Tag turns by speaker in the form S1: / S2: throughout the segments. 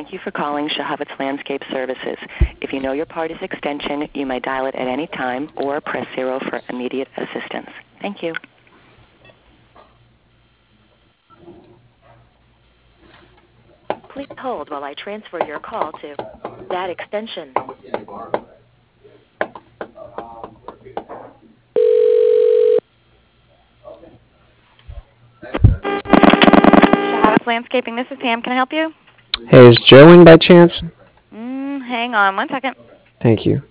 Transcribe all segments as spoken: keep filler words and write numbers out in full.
S1: Thank you for calling Shahavitz Landscape Services. If you know your party's extension, you may dial it at any time or press zero for immediate assistance. Thank you. Please hold while I transfer your call to that extension. Shahavitz Landscaping, this is Pam. Can I help you?
S2: Hey, is Joe in by chance?
S1: Mm, hang on one second.
S2: Thank you.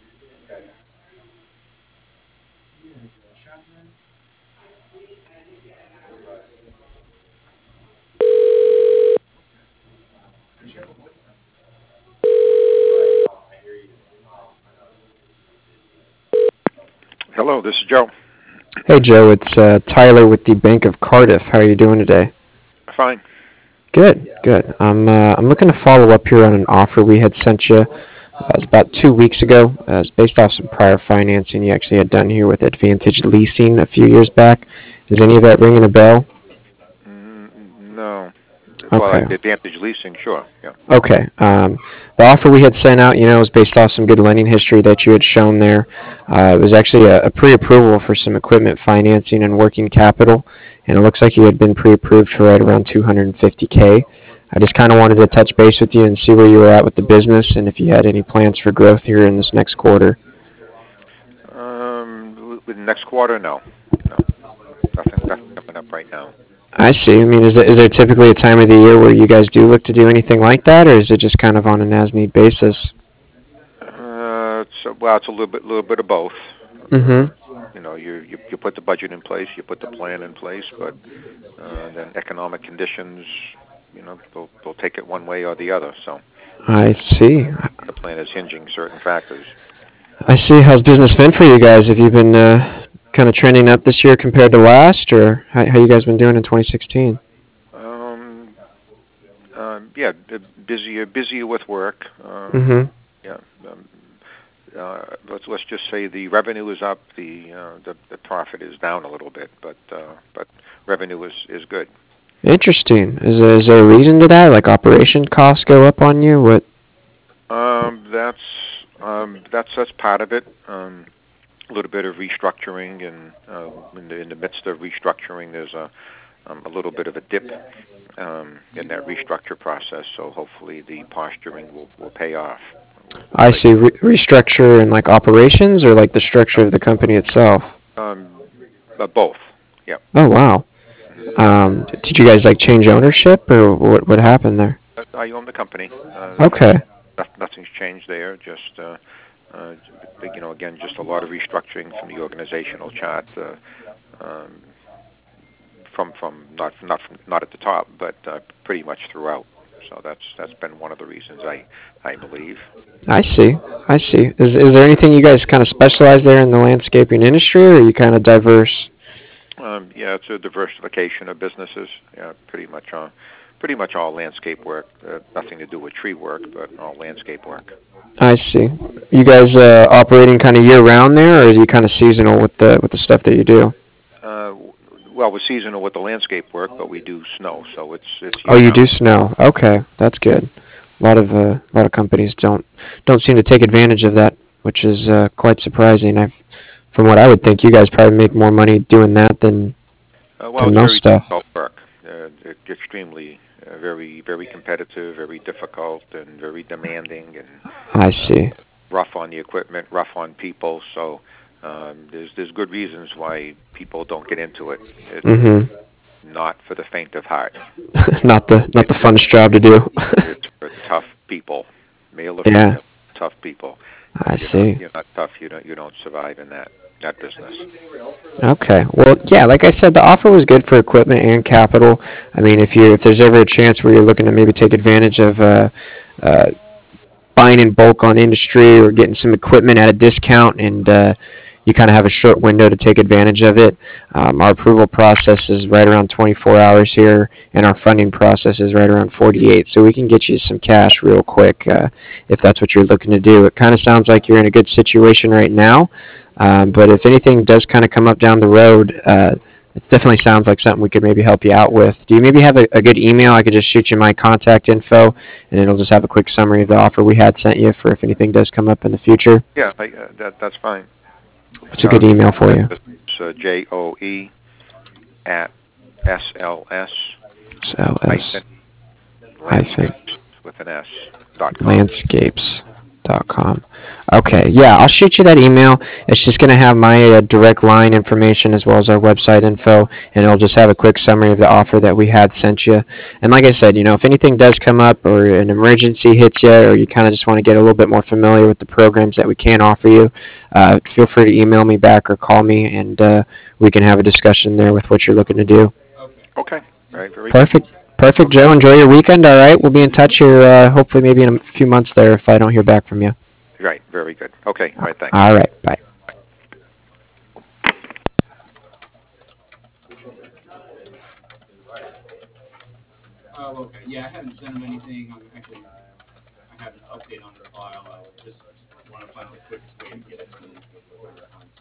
S3: Hello, this is Joe.
S2: Hey, Joe, it's uh, Tyler with the Bank of Cardiff. How are you doing today?
S3: Fine.
S2: Good, good. I'm uh, I'm looking to follow up here on an offer we had sent you. Uh, it was about two weeks ago. Uh, it's based off some prior financing you actually had done here with Advantage Leasing a few years back. Is any of that ringing a bell?
S3: Mm, no. Well,
S2: Okay.
S3: like the Advantage Leasing, sure. Yeah.
S2: Okay. Um, the offer we had sent out, you know, was based off some good lending history that you had shown there. Uh, it was actually a, a pre-approval for some equipment financing and working capital, and it looks like you had been pre-approved for right around two hundred fifty K. I just kind of wanted to touch base with you and see where you were at with the business and if you had any plans for growth here in this next quarter.
S3: Um, with the next quarter, no. No. Nothing, nothing coming up right now.
S2: I see. I mean, is there, is there typically a time of the year where you guys do look to do anything like that, or is it just kind of on an as-need basis?
S3: Uh, it's, well, it's a little bit, little bit of both.
S2: Mm-hmm.
S3: Uh, you know, you, you you put the budget in place, you put the plan in place, but uh, then economic conditions, you know, they'll they'll take it one way or the other. So
S2: I see.
S3: the plan is hinging certain factors.
S2: I see. How's business been for you guys? Have you been uh, kind of trending up this year compared to last, or how, how you guys been doing in twenty sixteen?
S3: Um, um, yeah, busier, busier with work. Um,
S2: Mm-hmm.
S3: yeah. Um, uh, let's let's just say the revenue is up, the uh, the, the profit is down a little bit, but uh, but revenue is, is good.
S2: Interesting. Is there, is there a reason to that? Like operation costs go up on you? What?
S3: Um, that's um, that's that's part of it. Um, a little bit of restructuring, and uh, in, the, in the midst of restructuring, there's a um, a little bit of a dip um, in that restructure process. So hopefully, the posturing will, will pay off. We'll, we'll
S2: I
S3: take
S2: see. Re- restructure in like operations, or like the structure of the company itself.
S3: um, uh, both. Yeah.
S2: Oh wow. Um, did you guys like change ownership, or what? What happened there?
S3: I own the company. Uh,
S2: Okay.
S3: nothing's changed there. Just uh, uh, you know, again, just a lot of restructuring from the organizational chart. Uh, um, from from not not from, not at the top, but uh, pretty much throughout. So that's that's been one of the reasons I I believe.
S2: I see. I see. Is is there anything you guys kind of specialize there in the landscaping industry, or are you kind of diverse?
S3: Um, yeah, it's a diversification of businesses. Yeah, pretty much all pretty much all landscape work. Uh, nothing to do with tree work, but all landscape work.
S2: I see. You guys uh, operating kind of year round there, or are you kind of seasonal with the with the stuff that you do?
S3: Uh, well, we're seasonal with the landscape work, but we do snow, so it's it's
S2: Oh,
S3: year
S2: you do
S3: round.
S2: snow. Okay, that's good. A lot of uh, a lot of companies don't don't seem to take advantage of that, which is uh, quite surprising. I, from what I would think, you guys probably make more money doing that than
S3: Uh, well,
S2: than
S3: it's
S2: most
S3: very
S2: stuff.
S3: difficult work. Uh, it's extremely, uh, very, very competitive, very difficult, and very demanding, and
S2: I
S3: uh,
S2: see.
S3: rough on the equipment, rough on people. So um, there's there's good reasons why people don't get into it. It's
S2: Mhm.
S3: not for the faint of heart.
S2: Not the not
S3: It,
S2: the
S3: it,
S2: funnest job to do.
S3: it's for tough people, male or
S2: Yeah,
S3: female, tough people.
S2: I
S3: If you're not
S2: see.
S3: you're not tough, you don't you don't survive in that that business.
S2: Okay. Well, yeah, like I said, the offer was good for equipment and capital. I mean, if you if there's ever a chance where you're looking to maybe take advantage of uh, uh, buying in bulk on industry or getting some equipment at a discount, and uh, you kind of have a short window to take advantage of it. Um, our approval process is right around twenty-four hours here, and our funding process is right around forty-eight. So we can get you some cash real quick uh, if that's what you're looking to do. It kind of sounds like you're in a good situation right now, um, but if anything does kind of come up down the road, uh, It definitely sounds like something we could maybe help you out with. Do you maybe have a, a good email? I could just shoot you my contact info, and it'll just have a quick summary of the offer we had sent you for if anything does come up in the future.
S3: Yeah, I, uh, that that's fine.
S2: What's a
S3: Uh,
S2: good email for you?
S3: it's uh, J O E at S L S
S2: S L S
S3: hyphen
S2: hyphen
S3: landscapes with an S dot com.
S2: landscapes dot com. Okay, yeah, I'll shoot you that email. It's just going to have my uh, direct line information as well as our website info, and it'll just have a quick summary of the offer that we had sent you. And like I said, you know, if anything does come up or an emergency hits you, or you kind of just want to get a little bit more familiar with the programs that we can offer you, uh, feel free to email me back or call me, and uh, we can have a discussion there with what you're looking to do.
S3: Okay. All right. Very good.
S2: Perfect. Perfect,
S3: Okay.
S2: Joe. Enjoy your weekend, all right? We'll be in touch here, uh, hopefully maybe in a few months there if I don't hear back from you.
S3: Right. Very good. Okay. All right. Thanks.
S2: All right, bye.
S4: Oh, okay. Yeah, I haven't sent him anything. I'm actually, I have an update on the file. I just want to find the quickest way to get it to the contact.